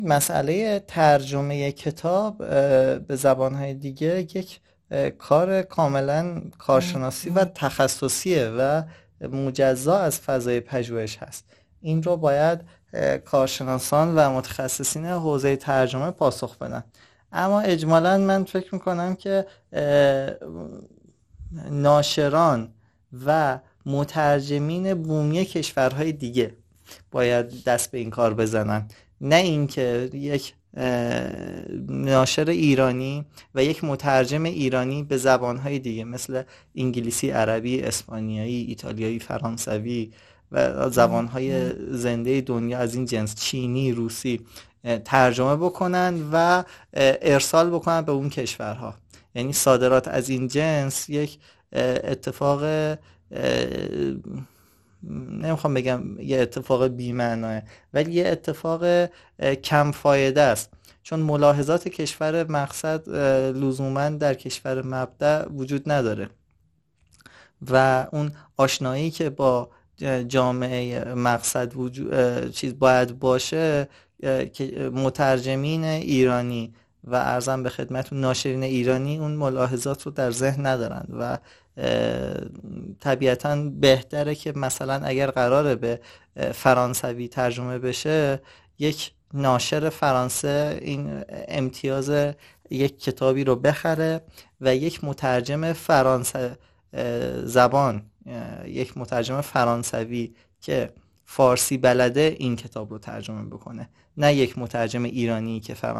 مسئله ترجمه کتاب به زبانهای دیگه یک کار کاملا کارشناسی و تخصصیه و مجزا از فضای پژوهش هست. این رو باید کارشناسان و متخصصین حوزه ترجمه پاسخ بدن. اما اجمالا من فکر میکنم که ناشران و مترجمین بومی کشورهای دیگه باید دست به این کار بزنن، نه اینکه یک ناشر ایرانی و یک مترجم ایرانی به زبانهای دیگه مثل انگلیسی، عربی، اسپانیایی، ایتالیایی، فرانسوی و زبانهای زنده دنیا از این جنس، چینی، روسی، ترجمه بکنن و ارسال بکنن به اون کشورها. یعنی صادرات از این جنس یک اتفاق، نمیخوام بگم یه اتفاق بی‌معناه، ولی یه اتفاق کم فایده است، چون ملاحظات کشور مقصد لزوما در کشور مبدأ وجود نداره و اون آشنایی که با جامعه مقصد چیز باید باشه که مترجمین ایرانی و عرضم به خدمتون ناشرین ایرانی اون ملاحظات رو در ذهن ندارن و طبیعتاً بهتره که مثلا اگر قراره به فرانسوی ترجمه بشه، یک ناشر فرانسه این امتیاز یک کتابی رو بخره و یک مترجم فرانسه زبان، یک مترجم فرانسوی که فارسی بلده این کتاب رو ترجمه بکنه، نه یک مترجم ایرانی که فرانسه